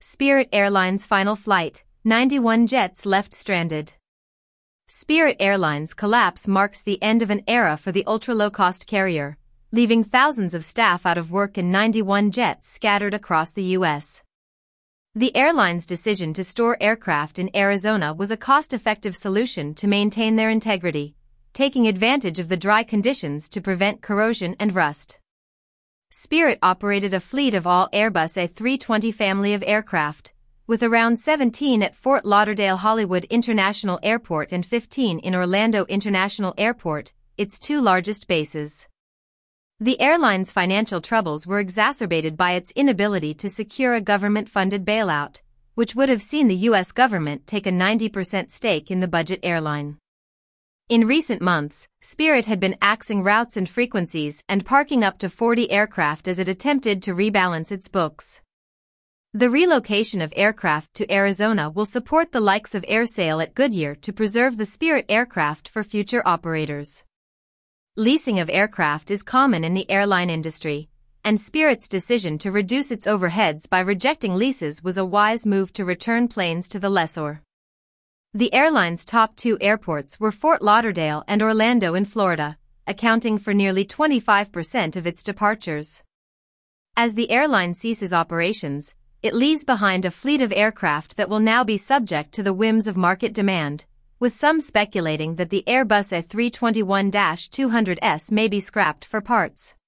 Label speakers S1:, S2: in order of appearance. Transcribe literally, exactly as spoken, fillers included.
S1: Spirit Airlines final flight, ninety-one jets left stranded. Spirit Airlines' collapse marks the end of an era for the ultra-low-cost carrier, leaving thousands of staff out of work and ninety-one jets scattered across the U S. The airline's decision to store aircraft in Arizona was a cost-effective solution to maintain their integrity, taking advantage of the dry conditions to prevent corrosion and rust. Spirit operated a fleet of all Airbus A three twenty family of aircraft, with around seventeen at Fort Lauderdale Hollywood International Airport and fifteen in Orlando International Airport, its two largest bases. The airline's financial troubles were exacerbated by its inability to secure a government-funded bailout, which would have seen the U S government take a ninety percent stake in the budget airline. In recent months, Spirit had been axing routes and frequencies and parking up to forty aircraft as it attempted to rebalance its books. The relocation of aircraft to Arizona will support the likes of AirSail at Goodyear to preserve the Spirit aircraft for future operators. Leasing of aircraft is common in the airline industry, and Spirit's decision to reduce its overheads by rejecting leases was a wise move to return planes to the lessor. The airline's top two airports were Fort Lauderdale and Orlando in Florida, accounting for nearly twenty-five percent of its departures. As the airline ceases operations, it leaves behind a fleet of aircraft that will now be subject to the whims of market demand, with some speculating that the Airbus A three twenty-one dash two hundred S may be scrapped for parts.